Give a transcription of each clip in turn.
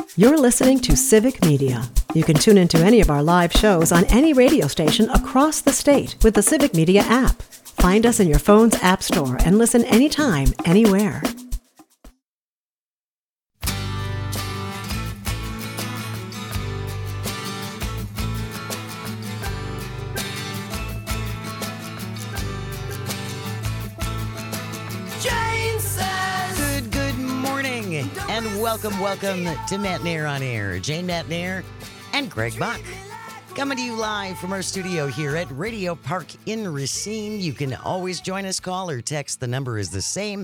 You're listening to Civic Media. You can tune into any of our live shows on any radio station across the state with the Civic Media app. Find us in your phone's app store and listen anytime, anywhere. And welcome to Matt Nair on Air. Jane Matt Nair and Greg Bach. Coming to you live from our studio here at Radio Park in Racine. You can always join us, call or text. The number is the same,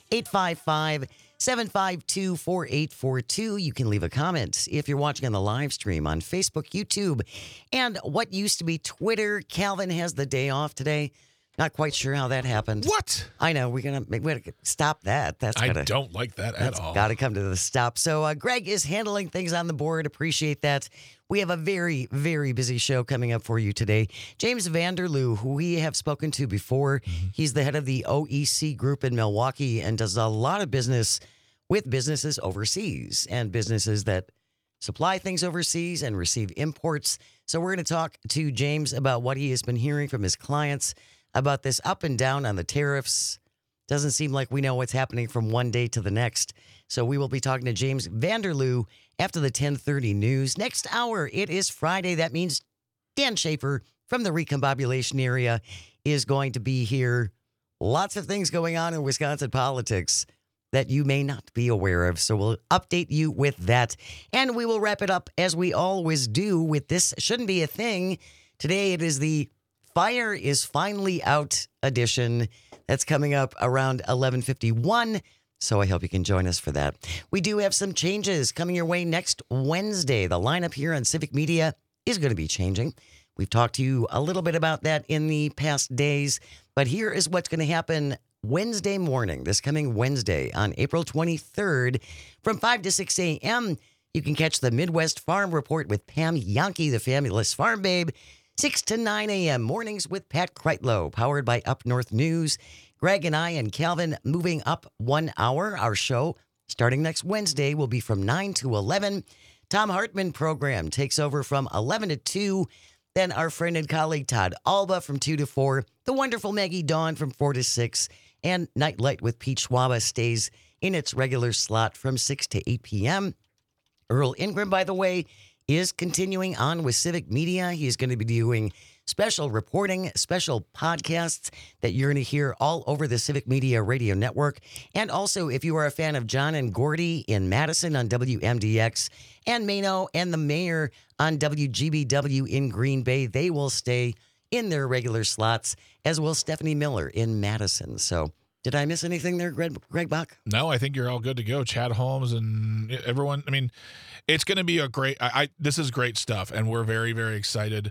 855-752-4842. You can leave a comment if you're watching on the live stream on Facebook, YouTube, and what used to be Twitter. Calvin has the day off today. Not quite sure how that happened. What? I know. We gotta stop that. I don't like that at all. Got to come to the stop. So Greg is handling things on the board. Appreciate that. We have a very, very busy show coming up for you today. James Vanderloo, who we have spoken to before, he's the head of the OEC group in Milwaukee and does a lot of business with businesses overseas and businesses that supply things overseas and receive imports. So we're going to talk to James about what he has been hearing from his clients about this up and down on the tariffs. Doesn't seem like we know what's happening from one day to the next. So we will be talking to James Vanderloo after the 10:30 news. Next hour, it is Friday. That means Dan Schaefer from the Recombobulation area is going to be here. Lots of things going on in Wisconsin politics that you may not be aware of. So we'll update you with that. And we will wrap it up as we always do with This Shouldn't Be a Thing. Today it is the Fire is Finally Out edition. That's coming up around 11:51. So I hope you can join us for that. We do have some changes coming your way next Wednesday. The lineup here on Civic Media is going to be changing. We've talked to you a little bit about that in the past days. But here is what's going to happen Wednesday morning, this coming Wednesday on April 23rd from 5 to 6 a.m. You can catch the Midwest Farm Report with Pam Yankee, the fabulous farm babe. 6 to 9 a.m. mornings with Pat Kreitlow, powered by Up North News. Greg and I and Calvin moving up 1 hour. Our show starting next Wednesday will be from 9 to 11. Tom Hartman program takes over from 11 to 2. Then our friend and colleague Todd Alba from 2 to 4. The wonderful Maggie Dawn from 4 to 6. And Nightlight with Pete Schwaba stays in its regular slot from 6 to 8 p.m. Earl Ingram, by the way, is continuing on with Civic Media. He's going to be doing special reporting, special podcasts that you're going to hear all over the Civic Media Radio Network. And also, if you are a fan of John and Gordy in Madison on WMDX and Mano and the Mayor on WGBW in Green Bay, they will stay in their regular slots, as will Stephanie Miller in Madison. So did I miss anything there, Greg Bach? No, I think you're all good to go. Chad Holmes and everyone. I mean, it's going to be a great. This is great stuff, and we're very, very excited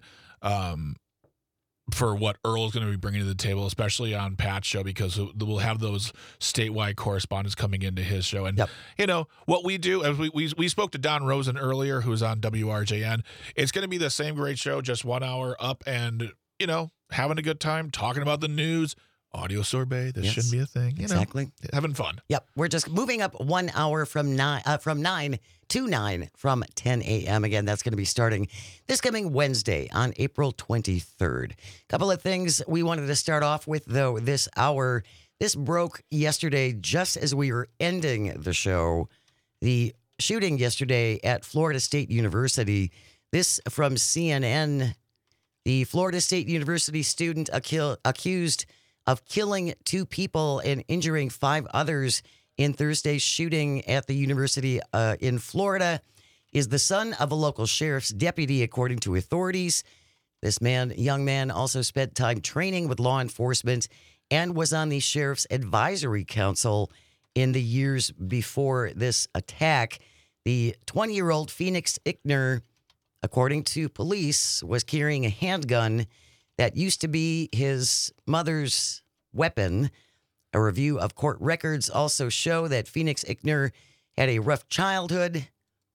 for what Earl is going to be bringing to the table, especially on Pat's show, because we'll have those statewide correspondents coming into his show. And you know what we do, as we spoke to Don Rosen earlier, who's on WRJN. It's going to be the same great show, just 1 hour up, and having a good time talking about the news. Audio sorbet. This shouldn't be a thing. Exactly. Having fun. Yep. We're just moving up 1 hour from 9 to 9 from 10 a.m. Again, that's going to be starting this coming Wednesday on April 23rd. A couple of things we wanted to start off with, though, this hour. This broke yesterday just as we were ending the show. The shooting yesterday at Florida State University. This from CNN. The Florida State University student accused of killing 2 people and injuring 5 others in Thursday's shooting at the university in Florida is the son of a local sheriff's deputy, according to authorities. This young man also spent time training with law enforcement and was on the sheriff's advisory council in the years before this attack. The 20-year-old Phoenix Ickner, according to police, was carrying a handgun that used to be his mother's weapon. A review of court records also show that Phoenix Ickner had a rough childhood.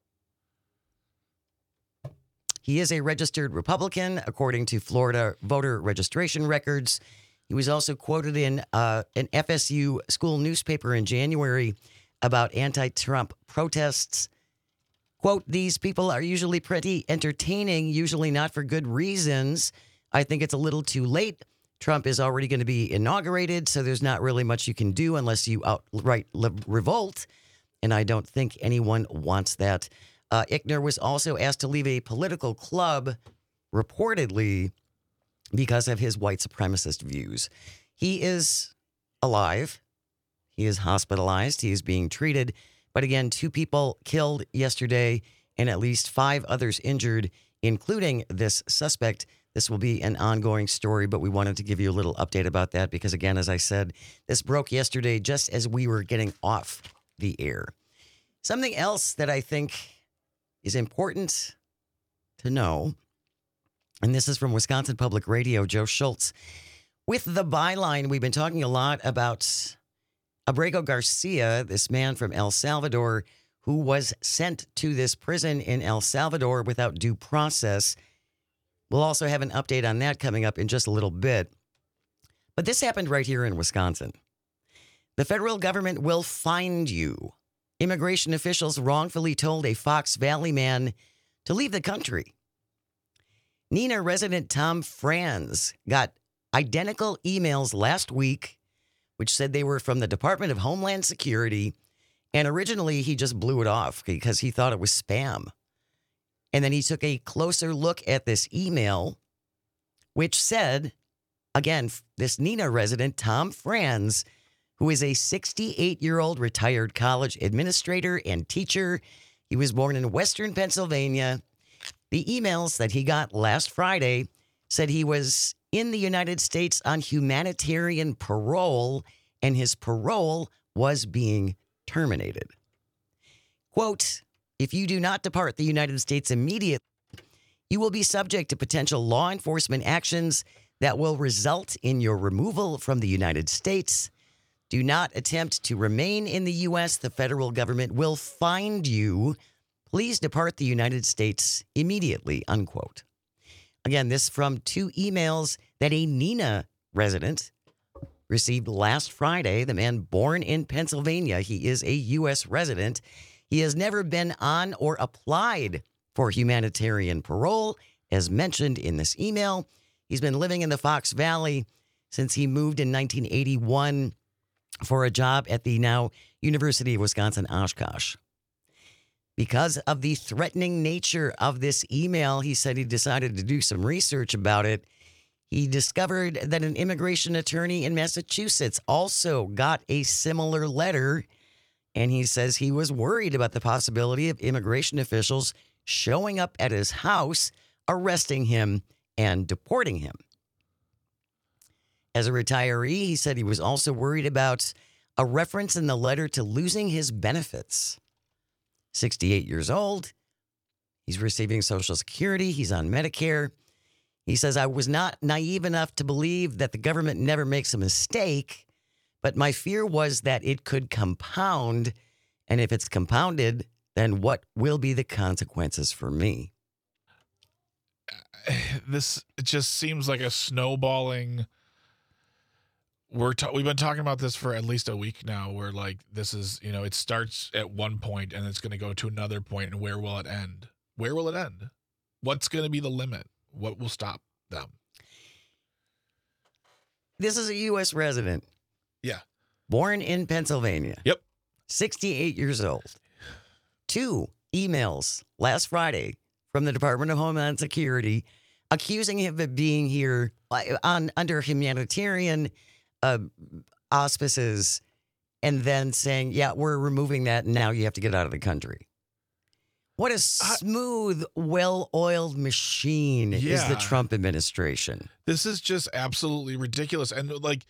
He is a registered Republican, according to Florida voter registration records. He was also quoted in an FSU school newspaper in January about anti-Trump protests. Quote, these people are usually pretty entertaining, usually not for good reasons. I think it's a little too late. Trump is already going to be inaugurated, so there's not really much you can do unless you outright revolt. And I don't think anyone wants that. Eichner was also asked to leave a political club, reportedly, because of his white supremacist views. He is alive. He is hospitalized. He is being treated. But again, 2 people killed yesterday and at least 5 others injured, including this suspect. This will be an ongoing story, but we wanted to give you a little update about that because, again, as I said, this broke yesterday just as we were getting off the air. Something else that I think is important to know, and this is from Wisconsin Public Radio, Joe Schultz. With the byline, we've been talking a lot about Abrego Garcia, this man from El Salvador who was sent to this prison in El Salvador without due process. We'll also have an update on that coming up in just a little bit. But this happened right here in Wisconsin. The federal government will find you. Immigration officials wrongfully told a Fox Valley man to leave the country. Neenah resident Tom Franz got identical emails last week, which said they were from the Department of Homeland Security. And originally, he just blew it off because he thought it was spam. And then he took a closer look at this email, which said, again, this Neenah resident, Tom Franz, who is a 68-year-old retired college administrator and teacher. He was born in Western Pennsylvania. The emails that he got last Friday said he was in the United States on humanitarian parole, and his parole was being terminated. Quote, if you do not depart the United States immediately, you will be subject to potential law enforcement actions that will result in your removal from the United States. Do not attempt to remain in the U.S. The federal government will find you. Please depart the United States immediately, unquote. Again, this from 2 emails that a Neenah resident received last Friday. The man born in Pennsylvania. He is a U.S. resident. He has never been on or applied for humanitarian parole, as mentioned in this email. He's been living in the Fox Valley since he moved in 1981 for a job at the now University of Wisconsin-Oshkosh. Because of the threatening nature of this email, he said he decided to do some research about it. He discovered that an immigration attorney in Massachusetts also got a similar letter. And he says he was worried about the possibility of immigration officials showing up at his house, arresting him, and deporting him. As a retiree, he said he was also worried about a reference in the letter to losing his benefits. 68 years old. He's receiving Social Security. He's on Medicare. He says, I was not naive enough to believe that the government never makes a mistake. But my fear was that it could compound, and if it's compounded, then what will be the consequences for me? This just seems like a snowballing. We've been talking about this for at least a week now, where like this is, it starts at one point and it's going to go to another point, and where will it end? Where will it end? What's going to be the limit? What will stop them? This is a U.S. resident. Yeah. Born in Pennsylvania. Yep. 68 years old. 2 emails last Friday from the Department of Homeland Security accusing him of being here under humanitarian auspices, and then saying, yeah, we're removing that, and now you have to get out of the country. What a smooth, well-oiled machine is the Trump administration. This is just absolutely ridiculous. And like,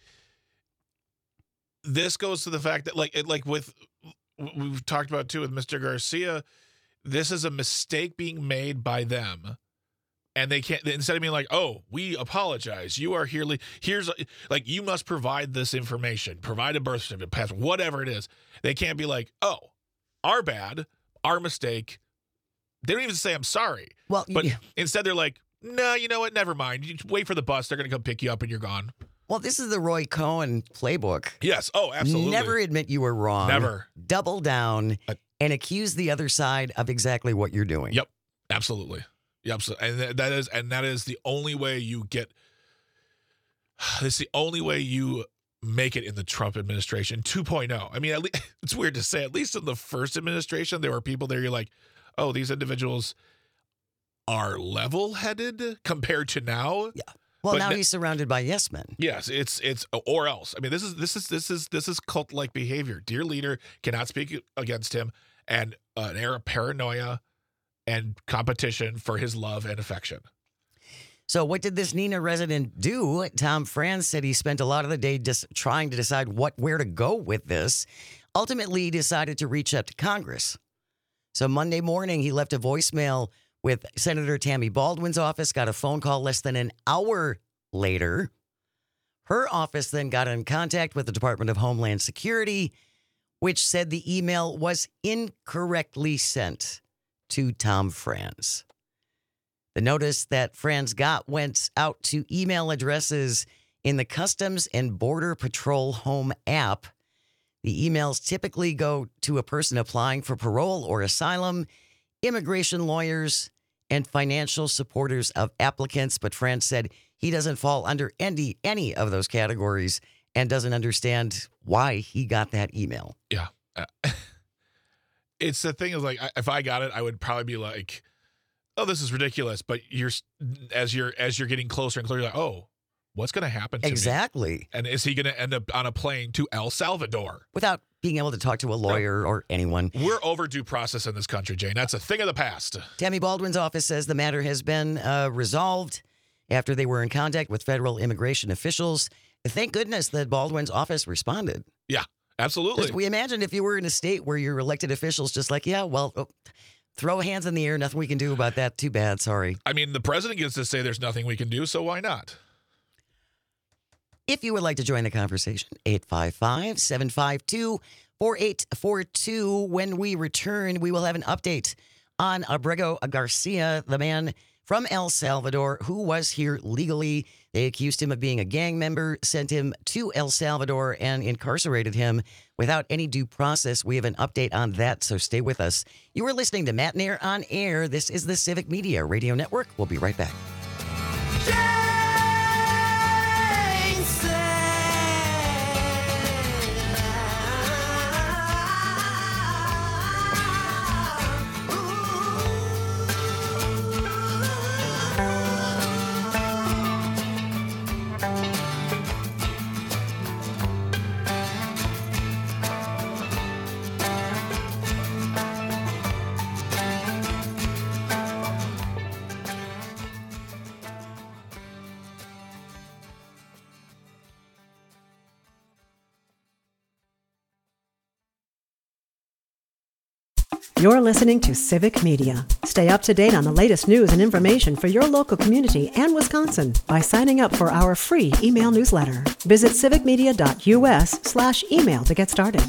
this goes to the fact that like with, we've talked about too with Mr. Garcia, this is a mistake being made by them. And they can't, instead of being like, oh, we apologize. You are here. Here's like, you must provide this information, provide a birth certificate, passport, whatever it is. They can't be like, oh, our bad, our mistake. They don't even say, I'm sorry. Well, but instead they're like, no, you know what? Never mind. You wait for the bus. They're going to come pick you up and you're gone. Well, this is the Roy Cohn playbook. Yes. Oh, absolutely. Never admit you were wrong. Never. Double down. and accuse the other side of exactly what you're doing. Yep, absolutely. Yep, and that is the only way you get. It's the only way you make it in the Trump administration 2.0. I mean, it's weird to say. At least in the first administration, there were people there. You're like, oh, these individuals are level-headed compared to now. Yeah. Well, now he's surrounded by yes men. Yes, it's or else. I mean, this is cult-like behavior. Dear leader cannot speak against him, and an air of paranoia and competition for his love and affection. So what did this Neenah resident do? Tom Franz said he spent a lot of the day just trying to decide where to go with this. Ultimately, he decided to reach out to Congress. So Monday morning, he left a voicemail with Senator Tammy Baldwin's office, got a phone call less than an hour later. Her office then got in contact with the Department of Homeland Security, which said the email was incorrectly sent to Tom Franz. The notice that Franz got went out to email addresses in the Customs and Border Patrol Home app. The emails typically go to a person applying for parole or asylum, immigration lawyers, and financial supporters of applicants. But Franz said he doesn't fall under any of those categories and doesn't understand why he got that email. Yeah. It's the thing is like, if I got it, I would probably be like, oh, this is ridiculous. But as you're getting closer and closer, you're like, oh, what's going to happen to me? Exactly. And is he going to end up on a plane to El Salvador? Without being able to talk to a lawyer or anyone. We're overdue process in this country, Jane. That's a thing of the past. Tammy Baldwin's office says the matter has been resolved after they were in contact with federal immigration officials. Thank goodness that Baldwin's office responded. Yeah, absolutely. We imagine if you were in a state where your elected officials just like, yeah, well, throw hands in the air. Nothing we can do about that. Too bad. Sorry. I mean, the president gets to say there's nothing we can do, so why not? If you would like to join the conversation, 855-752-4842. When we return, we will have an update on Abrego Garcia, the man from El Salvador who was here legally. They accused him of being a gang member, sent him to El Salvador, and incarcerated him without any due process. We have an update on that, so stay with us. You are listening to Matt Nair on Air. This is the Civic Media Radio Network. We'll be right back. You're listening to Civic Media. Stay up to date on the latest news and information for your local community and Wisconsin by signing up for our free email newsletter. Visit civicmedia.us/email to get started.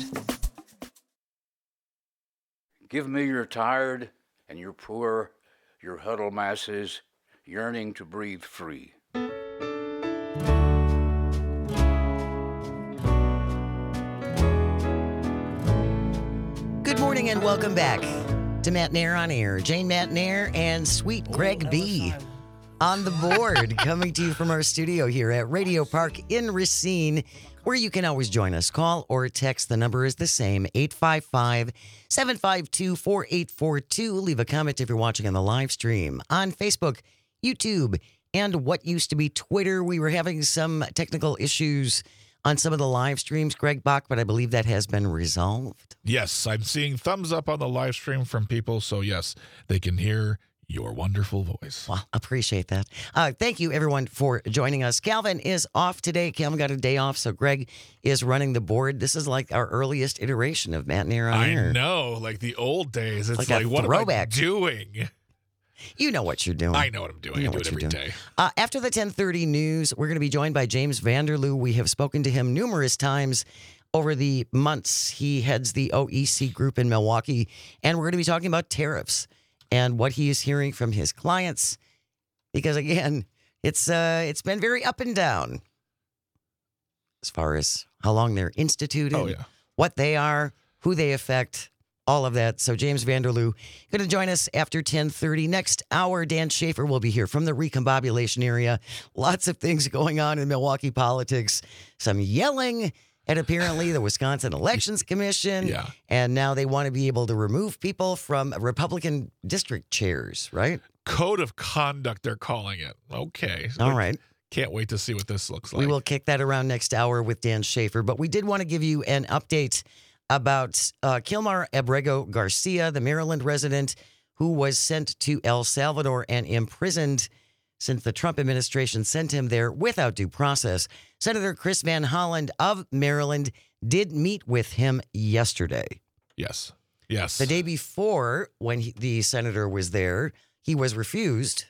Give me your tired and your poor, your huddled masses yearning to breathe free. Good morning and welcome back to Matt Nair on Air. Jane Matt Nair and Sweet Greg B on the board, coming to you from our studio here at Radio Park in Racine, where you can always join us. Call or text. The number is the same, 855-752-4842. Leave a comment if you're watching on the live stream on Facebook, YouTube, and what used to be Twitter. We were having some technical issues on some of the live streams, Greg Bach, but I believe that has been resolved. Yes, I'm seeing thumbs up on the live stream from people, so yes, they can hear your wonderful voice. Well, appreciate that. Thank you, everyone, for joining us. Calvin is off today. Calvin got a day off, so Greg is running the board. This is like our earliest iteration of Matt Nair on Air. I know, like the old days. It's like what throwback. am I doing? You know what you're doing. I know what I'm doing. I do it every day. After the 10:30 news, we're going to be joined by James Vanderloo. We have spoken to him numerous times over the months. He heads the OEC group in Milwaukee, and we're going to be talking about tariffs and what he is hearing from his clients. Because again, it's been very up and down as far as how long they're instituted, what they are, who they affect, all of that. So James Vanderloo going to join us after 10:30. Next hour, Dan Schaefer will be here from the recombobulation area. Lots of things going on in Milwaukee politics. Some yelling at apparently the Wisconsin Elections Commission. Yeah. And now they want to be able to remove people from Republican district chairs, right? Code of conduct, they're calling it. Okay. All right. Can't wait to see what this looks like. We will kick that around next hour with Dan Schaefer. But we did want to give you an update about Kilmar Abrego Garcia, the Maryland resident who was sent to El Salvador and imprisoned since the Trump administration sent him there without due process. Senator Chris Van Hollen of Maryland did meet with him yesterday. Yes. The day before, when the senator was there, he was refused.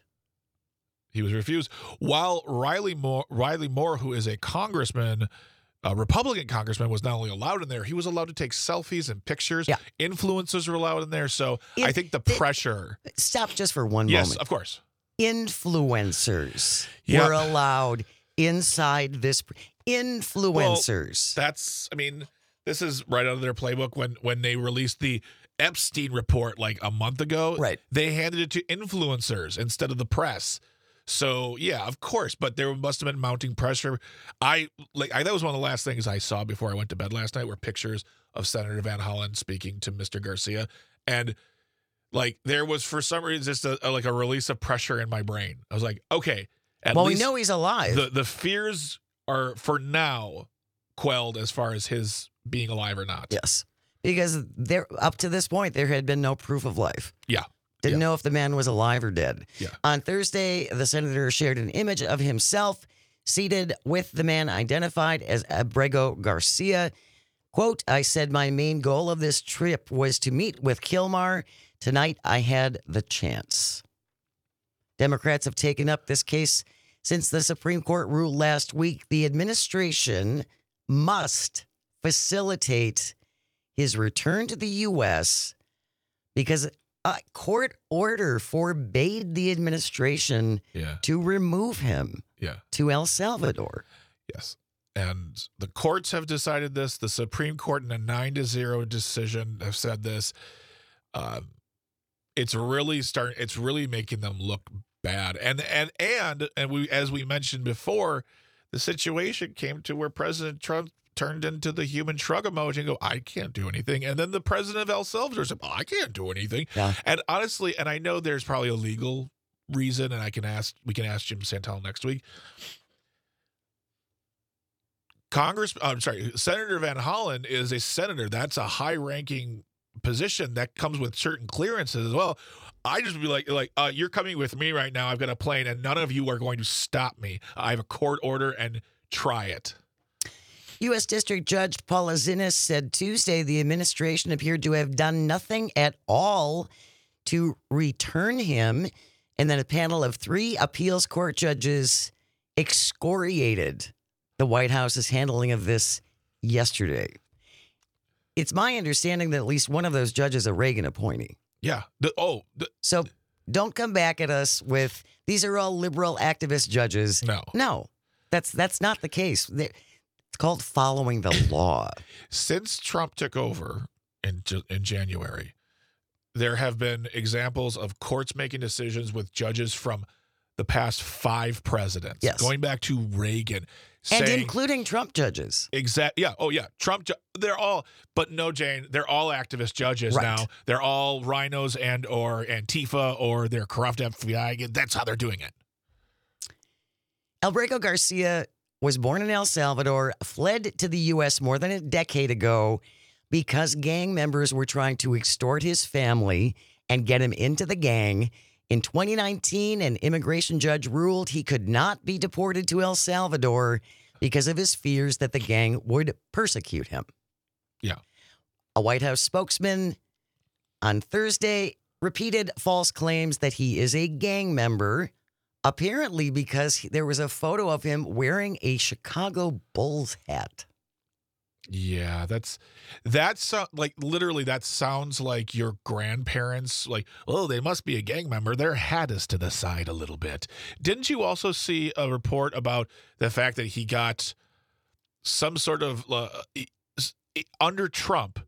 While Riley Moore, who is a congressman, a Republican congressman, was not only allowed in there, he was allowed to take selfies and pictures. Yeah. Influencers were allowed in there. So I think the pressure. Stop just for one Yes, moment. of course. Influencers Yeah. were allowed inside this. Influencers. This is right out of their playbook. When they released the Epstein report like a month ago, Right. They handed it to influencers instead of the press. So yeah, of course, but there must have been mounting pressure. That was one of the last things I saw before I went to bed last night were pictures of Senator Van Hollen speaking to Mr. Garcia, and like there was for some reason just a release of pressure in my brain. I was like, okay, at well, least we know he's alive. the fears are for now quelled as far as his being alive or not. Yes, because there up to this point there had been no proof of life. Yeah. Didn't know if the man was alive or dead. Yeah. On Thursday, the senator shared an image of himself seated with the man identified as Abrego Garcia. Quote, I said my main goal of this trip was to meet with Kilmar. Tonight, I had the chance. Democrats have taken up this case since the Supreme Court ruled last week. The administration must facilitate his return to the U.S. because a court order forbade the administration to remove him to El Salvador. Yes. And the courts have decided this. The Supreme Court in a 9-0 decision have said this. It's really making them look bad. And we, as we mentioned before, the situation came to where President Trump turned into the human shrug emoji and go, I can't do anything. And then the president of El Salvador said, I can't do anything. Yeah. And honestly, and I know there's probably a legal reason, and we can ask Jim Santel next week. Senator Van Hollen is a senator. That's a high-ranking position that comes with certain clearances as well. I just would be like, you're coming with me right now. I've got a plane, and none of you are going to stop me. I have a court order, and try it. U.S. District Judge Paula Zinnes said Tuesday the administration appeared to have done nothing at all to return him, and then a panel of 3 appeals court judges excoriated the White House's handling of this yesterday. It's my understanding that at least one of those judges is a Reagan appointee. Yeah. So don't come back at us with, these are all liberal activist judges. No, that's not the case. It's called following the law. Since Trump took over in January, there have been examples of courts making decisions with judges from the past 5 presidents. Yes. Going back to Reagan. And including Trump judges. Yeah. Oh, yeah. Trump. They're all. But no, Jane. They're all activist judges now. They're all rhinos and or Antifa or they're corrupt FBI. That's how they're doing it. Abrego Garcia was born in El Salvador, fled to the U.S. more than a decade ago because gang members were trying to extort his family and get him into the gang. In 2019, an immigration judge ruled he could not be deported to El Salvador because of his fears that the gang would persecute him. Yeah. A White House spokesman on Thursday repeated false claims that he is a gang member, apparently because there was a photo of him wearing a Chicago Bulls hat. Yeah, that's like literally that sounds like your grandparents, like, oh, they must be a gang member. Their hat is to the side a little bit. Didn't you also see a report about the fact that he got some sort of under Trump,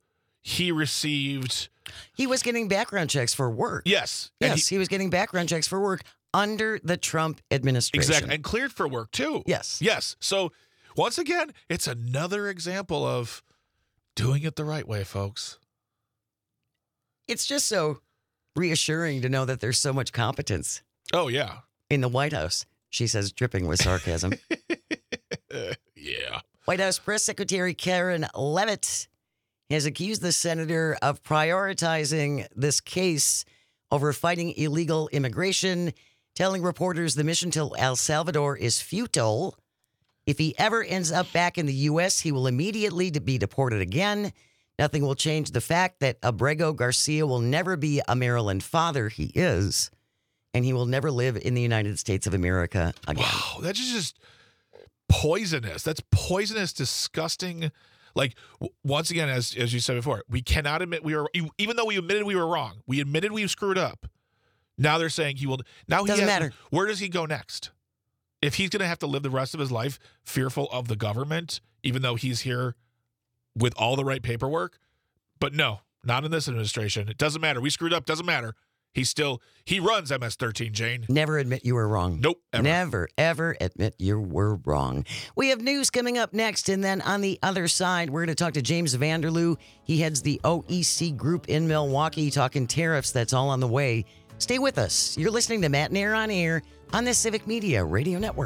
he received. He was getting background checks for work. Yes. Yes, he was getting background checks for work under the Trump administration. Exactly. And cleared for work, too. Yes. Yes. So, once again, it's another example of doing it the right way, folks. It's just so reassuring to know that there's so much competence Oh, yeah. in the White House, she says, dripping with sarcasm. Yeah. White House Press Secretary Karen Leavitt has accused the senator of prioritizing this case over fighting illegal immigration, telling reporters the mission to El Salvador is futile. If he ever ends up back in the U.S., he will immediately be deported again. Nothing will change the fact that Abrego Garcia will never be a Maryland father. He is. And he will never live in the United States of America again. Wow. That's just poisonous. That's poisonous, disgusting. Like, once again, as you said before, we cannot admit we were, even though we admitted we were wrong, we admitted we screwed up. Now they're saying he will. Now Doesn't matter. Where does he go next? If he's going to have to live the rest of his life fearful of the government, even though he's here with all the right paperwork. But no, not in this administration. It doesn't matter. We screwed up. Doesn't matter. He runs MS-13, Jane. Never admit you were wrong. Nope. Ever. Never, ever admit you were wrong. We have news coming up next, and then on the other side, we're going to talk to James Vanderloo. He heads the OEC group in Milwaukee, talking tariffs. That's all on the way. Stay with us. You're listening to Matt Nair on Air on the Civic Media Radio Network.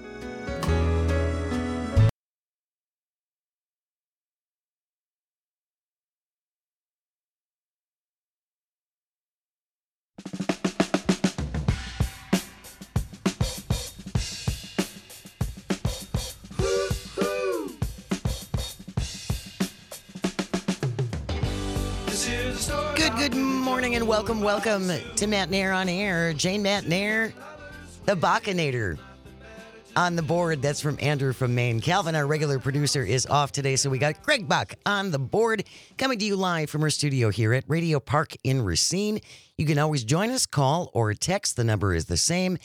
Good morning and welcome to Matt Nair on Air. Jane Matt Nair, the Bachinator on the board. That's from Andrew from Maine. Calvin, our regular producer, is off today, so we got Greg Bach on the board, coming to you live from our studio here at Radio Park in Racine. You can always join us, call or text. The number is the same,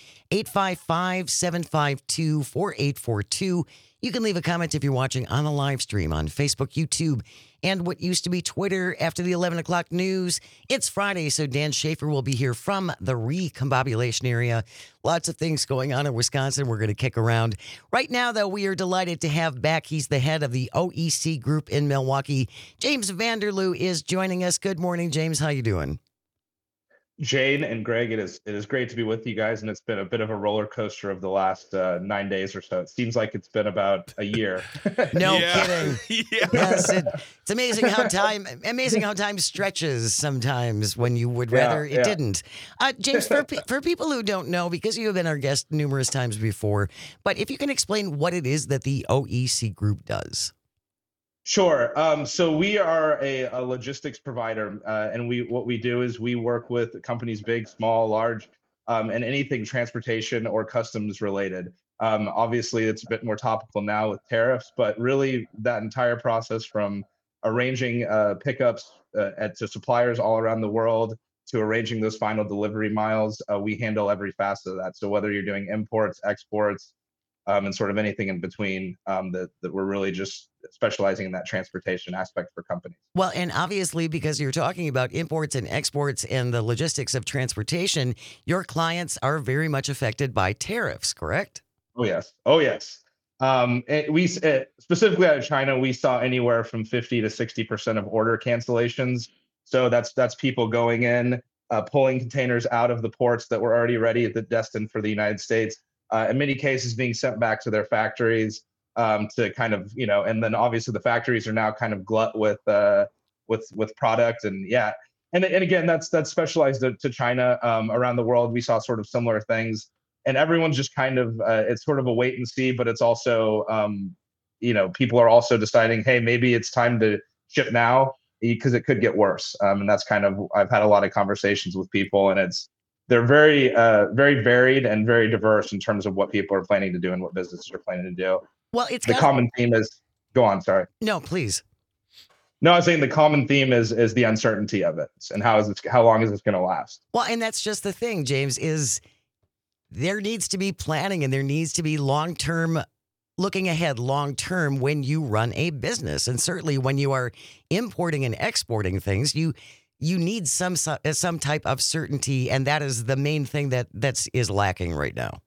855-752-4842. You can leave a comment if you're watching on a live stream on Facebook, YouTube, and what used to be Twitter after the 11 o'clock news. It's Friday, so Dan Schaefer will be here from the recombobulation area. Lots of things going on in Wisconsin we're going to kick around. Right now, though, we are delighted to have back, he's the head of the OEC group in Milwaukee. James Vanderloo is joining us. Good morning, James. How you doing? Jane and Greg, it is great to be with you guys, and it's been a bit of a roller coaster of the last 9 days or so. It seems like it's been about a year. No kidding. Yeah. Yes, it's amazing how time stretches sometimes when you would rather it didn't. James, for people who don't know, because you have been our guest numerous times before, but if you can explain what it is that the OEC group does. Sure. So we are a logistics provider, and what we do is we work with companies big, small, large, and anything transportation or customs related. Obviously, it's a bit more topical now with tariffs, but really that entire process from arranging pickups to suppliers all around the world to arranging those final delivery miles, we handle every facet of that. So whether you're doing imports, exports, and sort of anything in between, that we're really just specializing in that transportation aspect for companies. Well, and obviously, because you're talking about imports and exports and the logistics of transportation, your clients are very much affected by tariffs, correct? Oh, yes. Specifically out of China, we saw anywhere from 50 to 60% of order cancellations. So that's people going in, pulling containers out of the ports that were already ready, destined for the United States. In many cases being sent back to their factories to kind of, and then obviously the factories are now kind of glut with product and again, that's specialized to China. Around the world, we saw sort of similar things, and everyone's just kind of, it's sort of a wait and see, but it's also, people are also deciding, hey, maybe it's time to ship now because it could get worse. And that's kind of, I've had a lot of conversations with people, and they're very, very varied and very diverse in terms of what people are planning to do and what businesses are planning to do. Well, the common theme is, go on, sorry. No, please. No, I was saying the common theme is the uncertainty of it and how long is this going to last? Well, and that's just the thing, James, is there needs to be planning and there needs to be long-term looking ahead long term when you run a business. And certainly when you are importing and exporting things, you need some type of certainty, and that is the main thing that is lacking right now.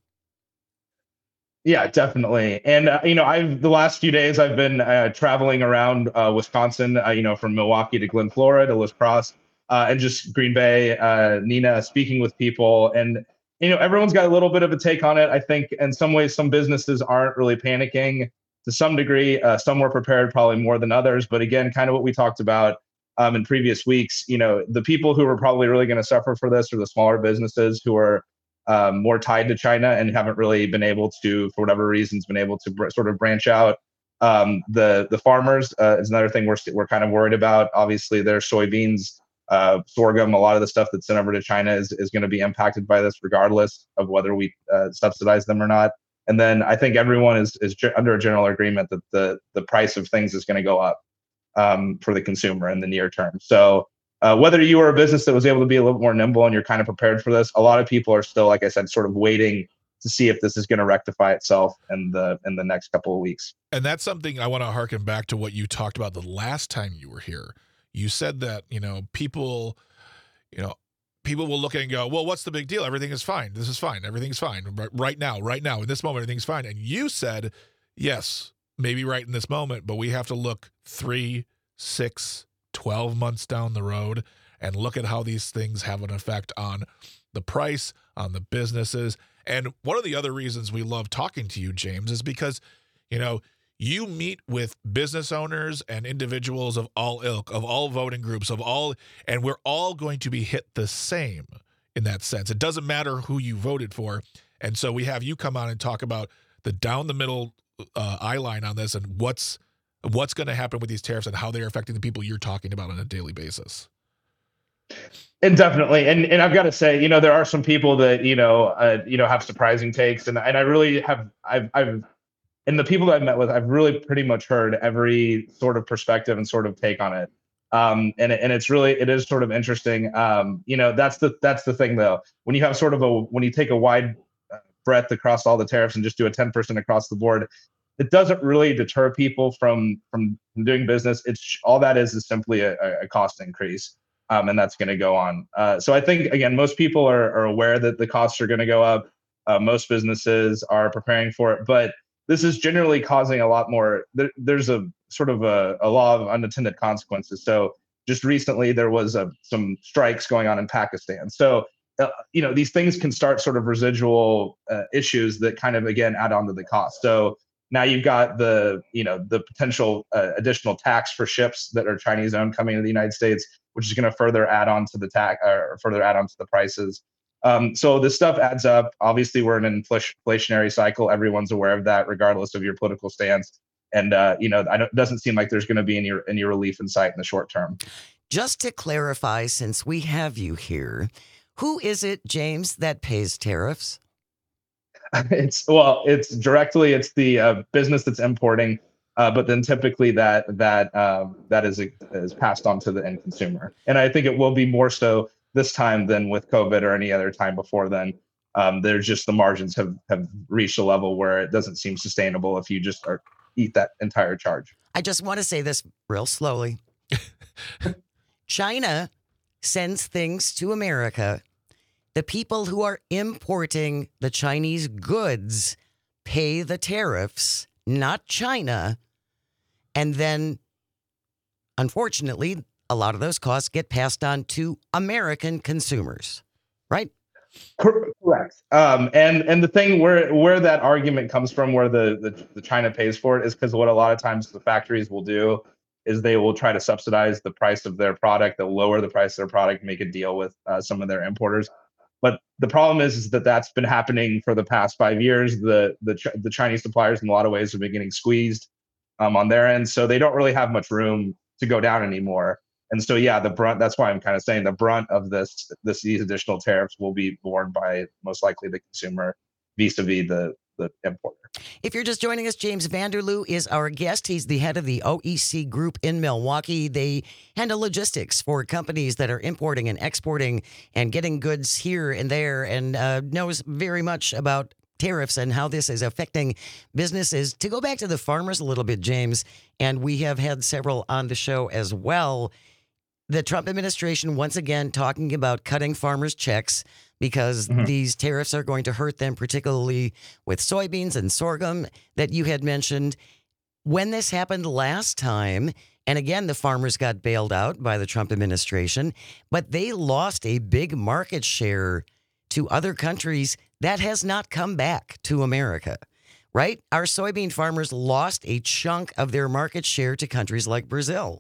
Yeah, definitely. And the last few days I've been traveling around Wisconsin, from Milwaukee to Glen Flora to La Crosse, and just Green Bay, Neenah, speaking with people. And everyone's got a little bit of a take on it. I think in some ways, some businesses aren't really panicking to some degree. Some were prepared probably more than others. But again, kind of what we talked about in previous weeks, the people who are probably really going to suffer for this are the smaller businesses who are more tied to China and haven't really been able to, for whatever reasons, been able to sort of branch out. The farmers is another thing we're kind of worried about. Obviously, their soybeans, sorghum, a lot of the stuff that's sent over to China is going to be impacted by this, regardless of whether we subsidize them or not. And then I think everyone is under a general agreement that the price of things is going to go up for the consumer in the near term. So whether you are a business that was able to be a little more nimble and you're kind of prepared for this, a lot of people are still, like I said, sort of waiting to see if this is going to rectify itself in the next couple of weeks. And that's something I want to harken back to what you talked about the last time you were here. You said that, people will look at it and go, well, what's the big deal? Everything is fine. This is fine. Everything's fine. Right now, in this moment, everything's fine. And you said, yes, maybe right in this moment, but we have to look 3, 6, 12 months down the road and look at how these things have an effect on the price, on the businesses. And one of the other reasons we love talking to you, James, is because, you meet with business owners and individuals of all ilk, of all voting groups, and we're all going to be hit the same in that sense. It doesn't matter who you voted for. And so we have you come on and talk about the down the middle eye line on this and what's going to happen with these tariffs and how they're affecting the people you're talking about on a daily basis. And definitely, and I've got to say, there are some people that have surprising takes, and I really have. I've and the people that I've met with, I've really pretty much heard every sort of perspective and sort of take on it. And it is sort of interesting. That's the thing though. When you have when you take a wide breadth across all the tariffs and just do a 10% across the board, it doesn't really deter people from doing business. It's all that is simply a cost increase. And that's going to go on. So I think, again, most people are aware that the costs are going to go up. Most businesses are preparing for it, but this is generally causing a lot more. There's a sort of a law of unintended consequences. So just recently there was some strikes going on in Pakistan. So, these things can start sort of residual issues that kind of, again, add on to the cost. So now you've got the potential additional tax for ships that are Chinese owned coming to the United States, which is going to further add on to the tax or further add on to the prices. So this stuff adds up. Obviously, we're in an inflationary cycle. Everyone's aware of that, regardless of your political stance. And it doesn't seem like there's going to be any relief in sight in the short term. Just to clarify, since we have you here, who is it, James, that pays tariffs? It's directly the business that's importing, but then typically that is passed on to the end consumer. And I think it will be more so this time than with COVID or any other time before then. There's just the margins have reached a level where it doesn't seem sustainable if you just eat that entire charge. I just want to say this real slowly. China sends things to America. The people who are importing the Chinese goods pay the tariffs, not China. And then, unfortunately, a lot of those costs get passed on to American consumers, right? Correct. And the thing where that argument comes from, where the China pays for it, is because what a lot of times the factories will do is they will try to subsidize the price of their product. They'll lower the price of their product, make a deal with some of their importers. But the problem is that that's been happening for the past 5 years. The Chinese suppliers, in a lot of ways, have been getting squeezed on their end, so they don't really have much room to go down anymore. And so, yeah, the brunt. That's why I'm kind of saying the brunt of these additional tariffs will be borne by most likely the consumer, vis-a-vis the importer. If you're just joining us, James Vanderloo is our guest. He's the head of the OEC Group in Milwaukee. They handle logistics for companies that are importing and exporting and getting goods here and there, and knows very much about tariffs and how this is affecting businesses. To go back to the farmers a little bit, James, and we have had several on the show as well. The Trump administration once again talking about cutting farmers' checks because these tariffs are going to hurt them, particularly with soybeans and sorghum that you had mentioned. When this happened last time, and again, the farmers got bailed out by the Trump administration, but they lost a big market share to other countries. That has not come back to America, right? Our soybean farmers lost a chunk of their market share to countries like Brazil.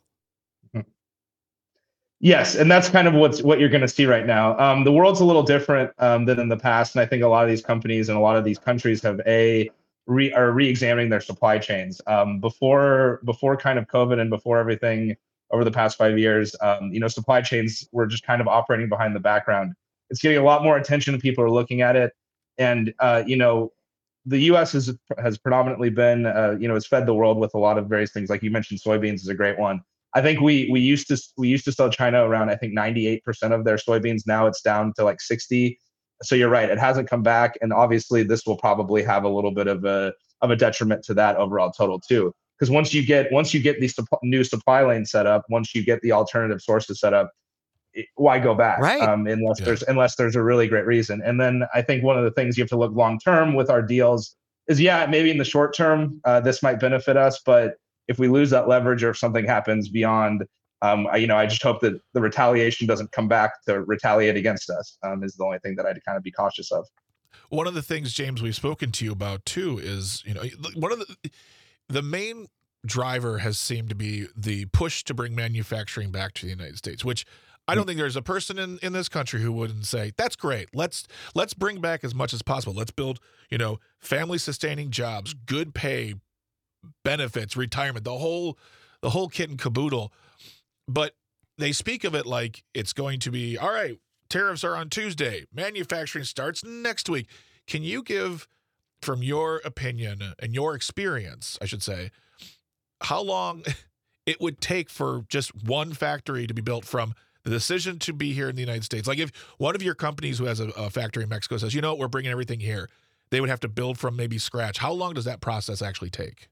Yes, and that's kind of what you're going to see right now. The world's a little different than in the past, and I think a lot of these companies and a lot of these countries have are re-examining their supply chains. Before kind of COVID and before everything over the past 5 years, supply chains were just kind of operating behind the background. It's getting a lot more attention. People are looking at it, and the U.S. has predominantly been has fed the world with a lot of various things. Like you mentioned, soybeans is a great one. I think we used to sell China around, I think, 98% of their soybeans. Now it's down to like 60. So you're right, it hasn't come back, and obviously this will probably have a little bit of a detriment to that overall total too. Because once you get these new supply lanes set up, once you get the alternative sources set up, why go back? Right. Unless there's a really great reason. And then I think one of the things you have to look long term with our deals is, maybe in the short term this might benefit us, but if we lose that leverage or if something happens beyond, I just hope that the retaliation doesn't come back to retaliate against us, is the only thing that I'd kind of be cautious of. One of the things, James, we've spoken to you about too is, one of the main driver has seemed to be the push to bring manufacturing back to the United States, which I don't think there's a person in this country who wouldn't say, that's great. Let's bring back as much as possible. Let's build, family sustaining jobs, good pay, benefits, retirement, the whole kit and caboodle. But they speak of it like it's going to be, all right, tariffs are on Tuesday, manufacturing starts next week. Can you give, from your opinion and your experience, I should say, how long it would take for just one factory to be built from the decision to be here in the United States? Like if one of your companies who has a factory in Mexico says, we're bringing everything here, they would have to build from maybe scratch. How long does that process actually take?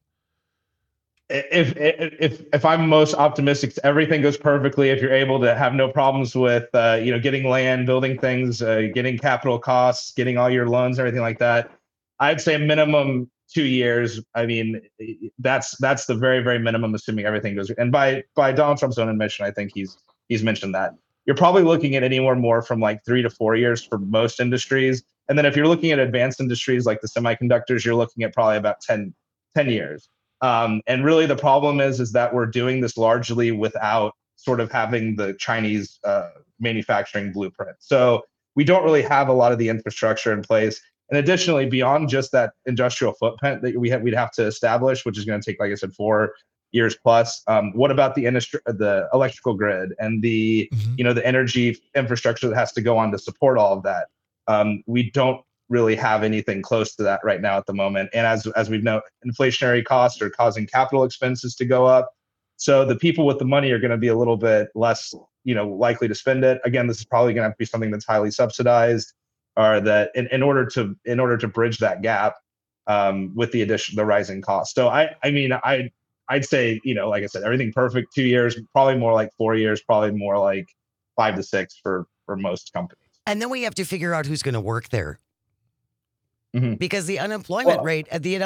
If I'm most optimistic, everything goes perfectly. If you're able to have no problems with, getting land, building things, getting capital costs, getting all your loans, everything like that, I'd say minimum 2 years. I mean, that's the very, very minimum, assuming everything goes. And by Donald Trump's own admission, I think he's mentioned that you're probably looking at anywhere more from like 3 to 4 years for most industries. And then if you're looking at advanced industries like the semiconductors, you're looking at probably about 10 years. And really the problem is that we're doing this largely without sort of having the Chinese manufacturing blueprint. So we don't really have a lot of the infrastructure in place. And additionally, beyond just that industrial footprint that we'd have to establish, which is going to take, like I said, 4 years plus. What about the industry, the electrical grid, and the the energy infrastructure that has to go on to support all of that? We don't really have anything close to that right now at the moment. And as we've known, inflationary costs are causing capital expenses to go up. So the people with the money are going to be a little bit less, likely to spend it. Again, this is probably going to have to be something that's highly subsidized, or that in order to bridge that gap with the rising costs. So I'd say, like I said, everything perfect, 2 years, probably more like 4 years, probably more like 5 to 6 for most companies. And then we have to figure out who's going to work there. Because the unemployment rate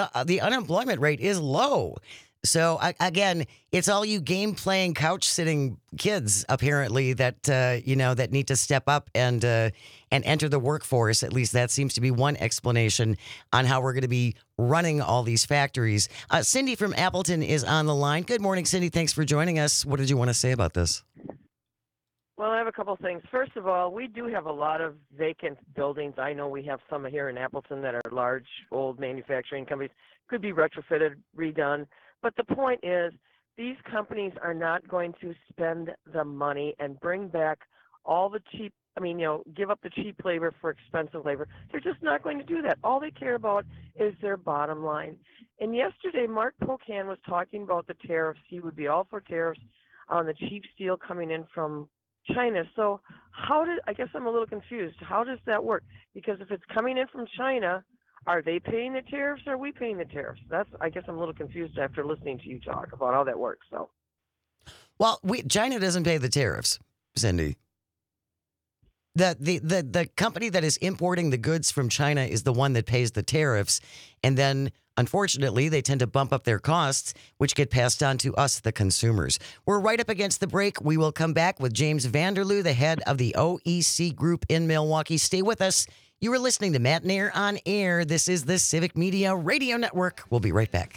is low. So again, it's all you game playing, couch sitting kids apparently that that need to step up and enter the workforce. At least that seems to be one explanation on how we're going to be running all these factories. Cindy from Appleton is on the line. Good morning, Cindy. Thanks for joining us. What did you want to say about this? Well, I have a couple things. First of all, we do have a lot of vacant buildings. I know we have some here in Appleton that are large, old manufacturing companies. Could be retrofitted, redone. But the point is, these companies are not going to spend the money and bring back all the cheap, give up the cheap labor for expensive labor. They're just not going to do that. All they care about is their bottom line. And yesterday, Mark Pocan was talking about the tariffs. He would be all for tariffs on the cheap steel coming in from China. So I guess I'm a little confused. How does that work? Because if it's coming in from China, Are they paying the tariffs or are we paying the tariffs? I guess I'm a little confused after listening to you talk about how that works. So, Well, China doesn't pay the tariffs, Cindy. The company that is importing the goods from China is the one that pays the tariffs. And then, unfortunately, they tend to bump up their costs, which get passed on to us, the consumers. We're right up against the break. We will come back with James Vanderloo, the head of the OEC Group in Milwaukee. Stay with us. You are listening to Matt Nair on Air. This is the Civic Media Radio Network. We'll be right back.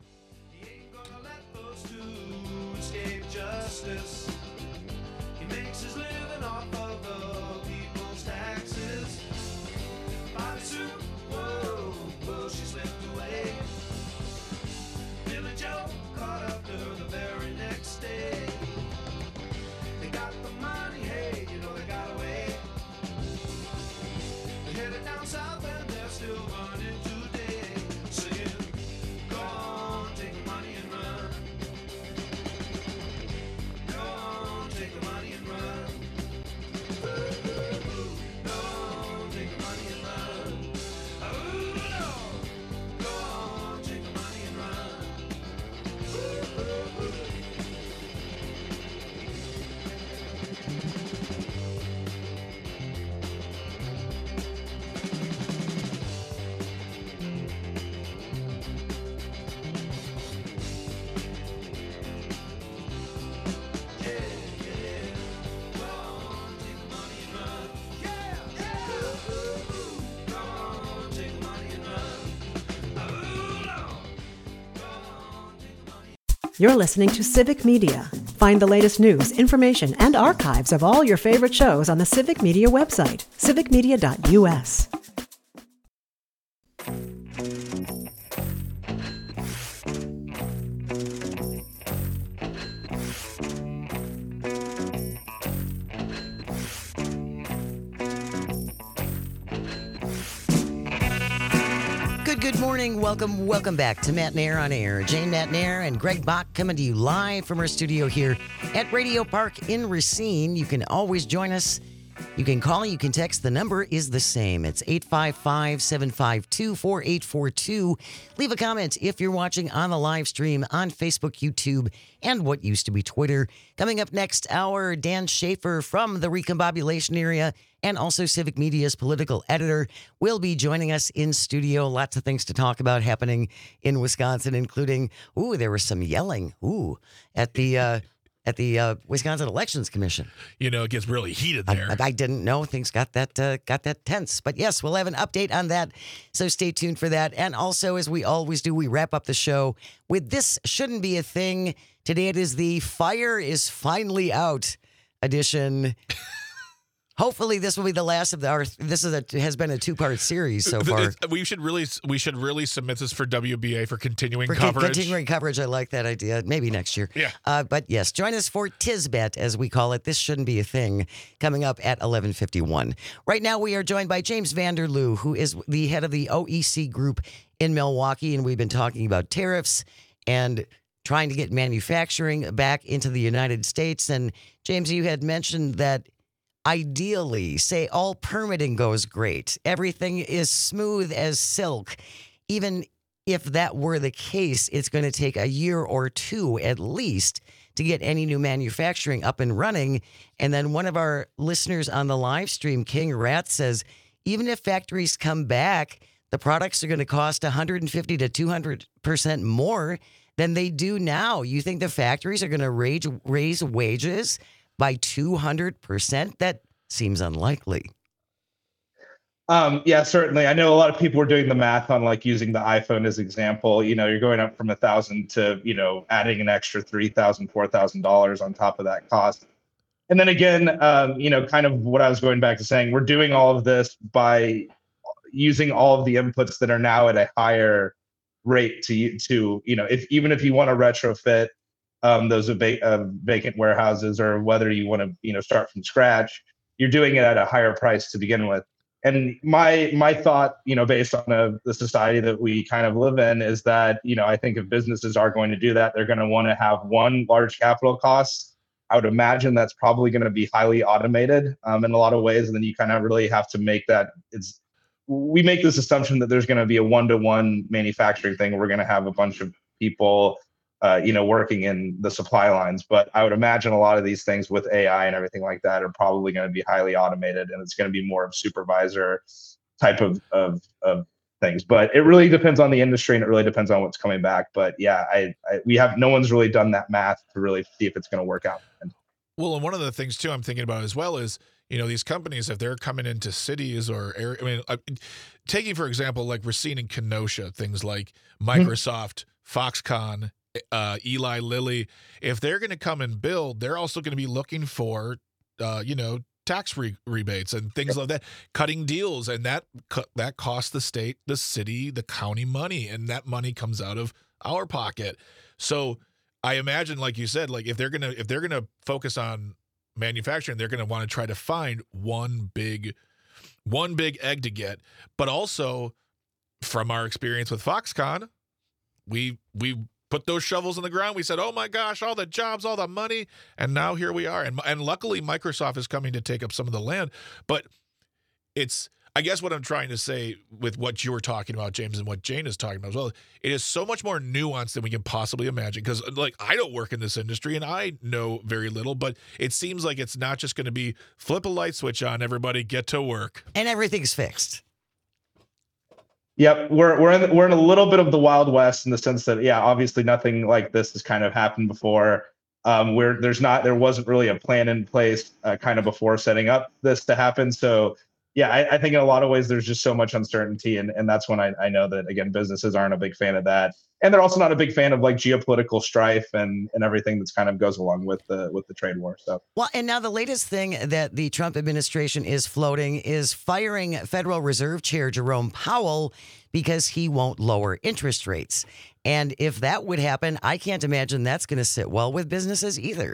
You're listening to Civic Media. Find the latest news, information, and archives of all your favorite shows on the Civic Media website, civicmedia.us. Good morning. Welcome back to Matt Nair on Air. Jane Matt Nair and Greg Bach coming to you live from our studio here at Radio Park in Racine. You can always join us. You can call, you can text. The number is the same. It's 855-752-4842. Leave a comment if you're watching on the live stream on Facebook, YouTube, and what used to be Twitter. Coming up next hour, Dan Schaefer from the Recombobulation area and also Civic Media's political editor will be joining us in studio. Lots of things to talk about happening in Wisconsin, including, there was some yelling, at the Wisconsin Elections Commission. You know, it gets really heated there. I didn't know things got that tense. But yes, we'll have an update on that. So stay tuned for that. And also, as we always do, we wrap up the show with This Shouldn't Be a Thing. Today it is the Fire is Finally Out edition. Hopefully, this will be the last of our. Has been a 2-part series so far. We should really submit this for WBA for continuing coverage. Continuing coverage, I like that idea. Maybe next year. Yeah. But yes, join us for Tisbet, as we call it. This shouldn't be a thing. Coming up at 11:51. Right now, we are joined by James Vanderloo, who is the head of the OEC Group in Milwaukee, and we've been talking about tariffs and trying to get manufacturing back into the United States. And James, you had mentioned that. Ideally, say all permitting goes great. Everything is smooth as silk. Even if that were the case, it's going to take a year or two at least to get any new manufacturing up and running. And then one of our listeners on the live stream, King Rat, says, even if factories come back, the products are going to cost 150 to 200% more than they do now. You think the factories are going to raise wages by 200%? That seems unlikely. Yeah, certainly. I know a lot of people are doing the math on like using the iPhone as example. You know, you're going up from $1,000 to, adding an extra $3,000, $4,000 on top of that cost. And then again, kind of what I was going back to saying, we're doing all of this by using all of the inputs that are now at a higher rate to even if you want to retrofit those vacant warehouses, or whether you want to, start from scratch, you're doing it at a higher price to begin with. And my thought, based on the society that we kind of live in, is that, I think if businesses are going to do that, they're going to want to have one large capital cost. I would imagine that's probably going to be highly automated in a lot of ways. And then you kind of really have to make that we make this assumption that there's going to be a one-to-one manufacturing thing. We're going to have a bunch of people, working in the supply lines. But I would imagine a lot of these things with AI and everything like that are probably going to be highly automated, and it's going to be more of supervisor type of things. But it really depends on the industry, and it really depends on what's coming back. But yeah, no one's really done that math to really see if it's going to work out. Well, and one of the things too I'm thinking about as well is, these companies, if they're coming into cities or area, taking for example, like Racine and Kenosha, things like Microsoft, Foxconn, Eli Lilly, if they're going to come and build, they're also going to be looking for, tax rebates and things like that, cutting deals, and that costs the state, the city, the county money, and that money comes out of our pocket. So I imagine, like you said, like if they're gonna focus on manufacturing, they're gonna want to try to find one big egg to get. But also, from our experience with Foxconn, we put those shovels in the ground. We said, oh my gosh, all the jobs, all the money. And now here we are. And luckily Microsoft is coming to take up some of the land. But I guess what I'm trying to say with what you were talking about, James, and what Jane is talking about as well, it is so much more nuanced than we can possibly imagine. Because I don't work in this industry and I know very little, but it seems like it's not just going to be flip a light switch on, everybody get to work. And everything's fixed. Yep, we're in a little bit of the Wild West in the sense that, obviously nothing like this has kind of happened before. There wasn't really a plan in place kind of before setting up this to happen. So I think in a lot of ways there's just so much uncertainty, and that's when I know that, again, businesses aren't a big fan of that, and they're also not a big fan of like geopolitical strife and everything that's kind of goes along with the trade war. So and now the latest thing that the Trump administration is floating is firing Federal Reserve Chair Jerome Powell because he won't lower interest rates. And if that would happen, I can't imagine that's going to sit well with businesses either.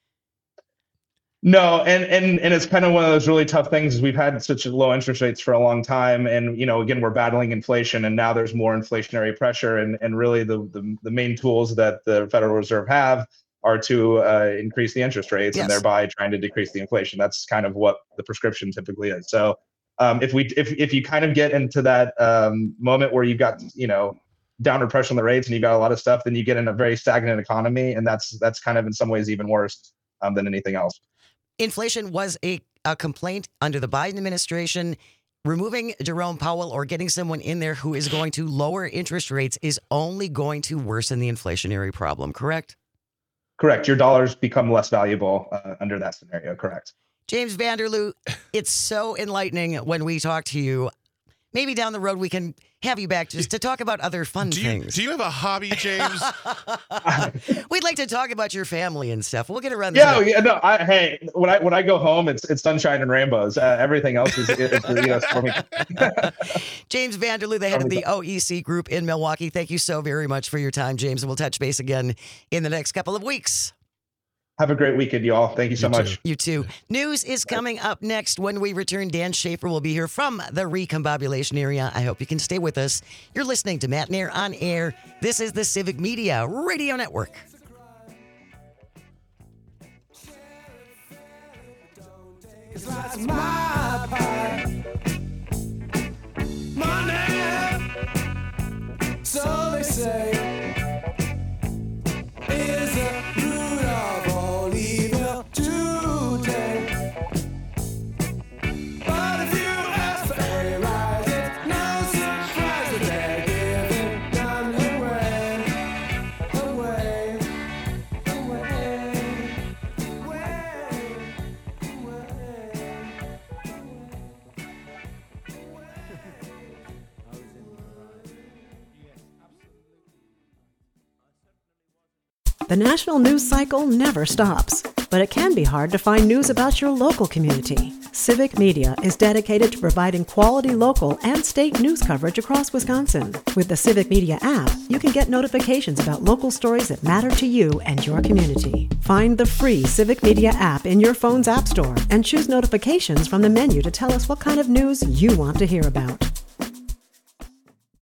No, and it's kind of one of those really tough things is we've had such low interest rates for a long time, and again, we're battling inflation, and now there's more inflationary pressure, and really the main tools that the Federal Reserve have are to increase the interest rates, and thereby trying to decrease the inflation. That's kind of what the prescription typically is. So if you kind of get into that moment where you've got downward pressure on the rates and you've got a lot of stuff, then you get in a very stagnant economy, and that's kind of in some ways even worse than anything else. Inflation was a complaint under the Biden administration. Removing Jerome Powell or getting someone in there who is going to lower interest rates is only going to worsen the inflationary problem, correct? Correct. Your dollars become less valuable under that scenario, correct. James Vanderloo, it's so enlightening when we talk to you. Maybe down the road we can have you back just to talk about other fun things. Do you have a hobby, James? We'd like to talk about your family and stuff. We'll get around this. Hey, when I go home, it's sunshine and rainbows. Everything else is for me. James Vanderloo, the head of the OEC Group in Milwaukee. Thank you so very much for your time, James, and we'll touch base again in the next couple of weeks. Have a great weekend, y'all. Thank you so much. You too. News is coming up next. When we return, Dan Schaefer will be here from the recombobulation area. I hope you can stay with us. You're listening to Matt Nair on Air. This is the Civic Media Radio Network. It's my part. Money, so they say, is a root of all evil today. But if you ask for a rise, it's no surprise that they're giving none away. The national news cycle never stops, but it can be hard to find news about your local community. Civic Media is dedicated to providing quality local and state news coverage across Wisconsin. With the Civic Media app, you can get notifications about local stories that matter to you and your community. Find the free Civic Media app in your phone's app store and choose notifications from the menu to tell us what kind of news you want to hear about.